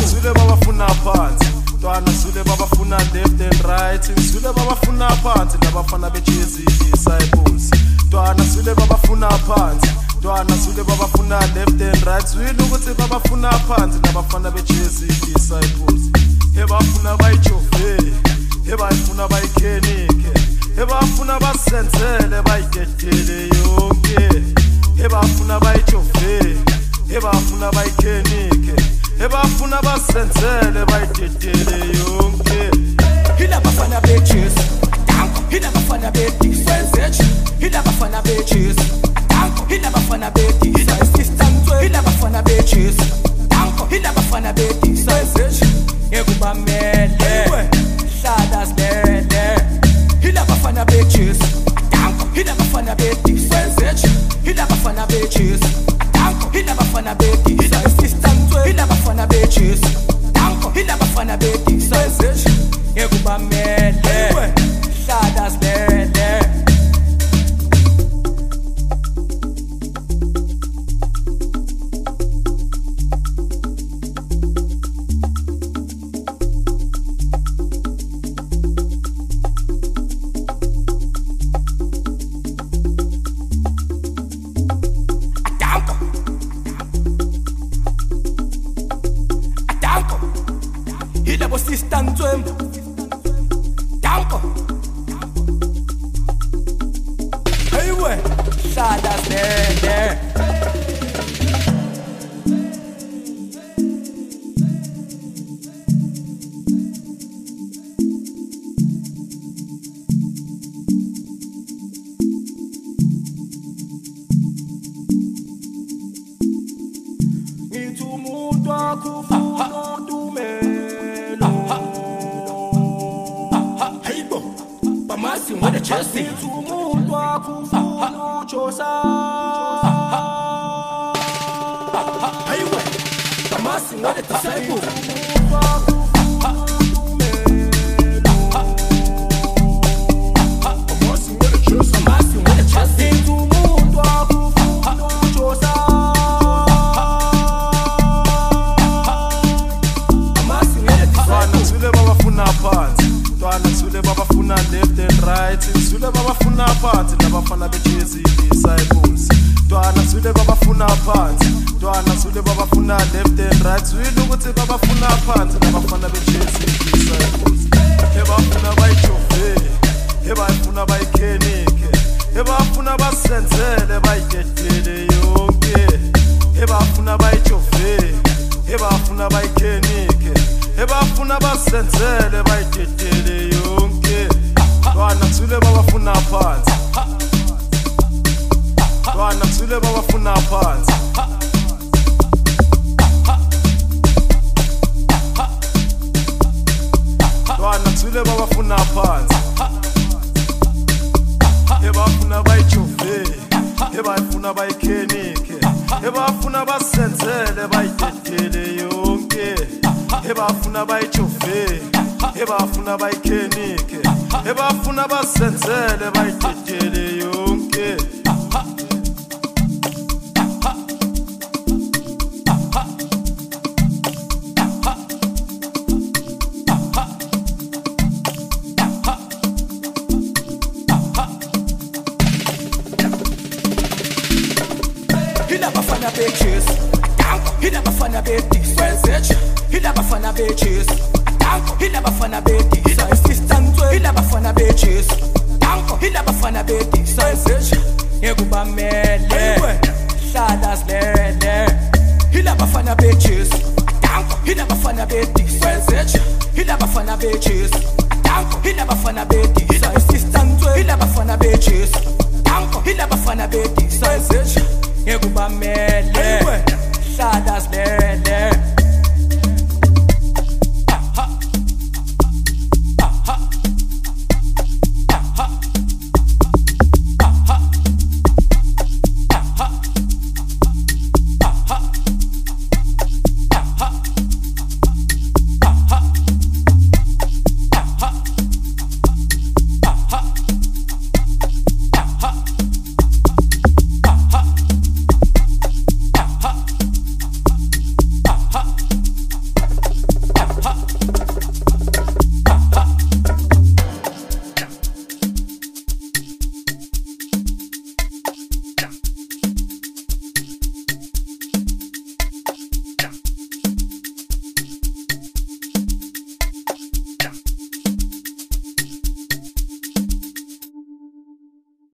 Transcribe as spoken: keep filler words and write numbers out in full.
Zule babafuna phansi Ntwana zule babafuna left and right Zule babafuna phansi Labafana bejezi disciples Ntwana zule babafuna phansi Ntwana zule babafuna left and right Zule ukuthi babafuna phansi Labafana bejezi disciples Hebafuna bayichove Hebafuna bayikhenike Hebafuna basenzele bayidedele yonke Hebafuna bayichove Hebafuna bayikhenike Hebafuna basenzele bayidedele yonke Hila bafana bitches Hila bafana bitches Hila bafana bitches Hila bafana bitches Hila bafana bitches Hila bafana bitches Ekubamele Hlala sibele Hila bafana bitches Hila bafana bitches Hila bafana bitches Hila bafana bitches Hila bafana bitches Hila bafana bitches Ekubamele Hlala sibele Ekubamele Hlala sibele